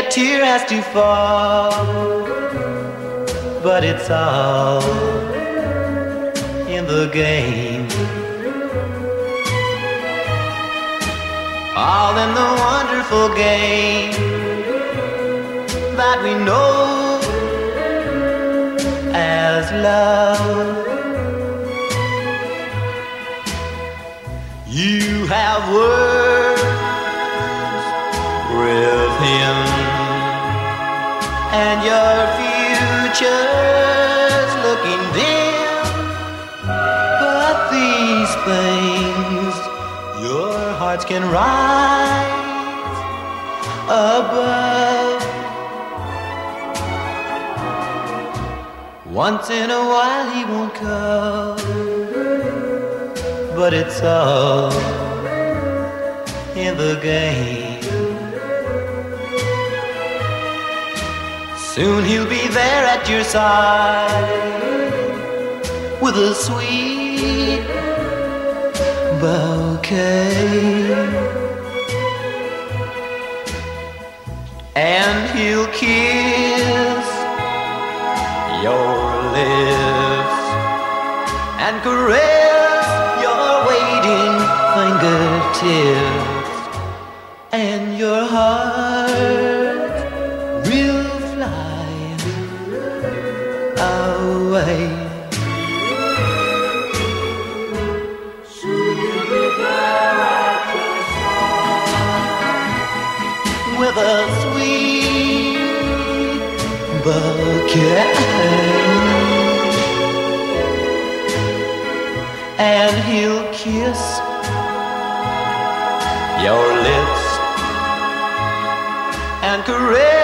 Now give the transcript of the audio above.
tear has to fall, but it's all in the game, all in the wonderful game that we know as love. You have words with him, and your future's looking dim. But these things, your hearts can rise above. Once in a while he won't come, but it's all in the game. Soon he'll be there at your side with a sweet bouquet, and he'll kiss your lips and caress your waiting fingertips, and your heart will fly away. Soon you'll be there at your side with a sweet bouquet, and he'll kiss your lips and caress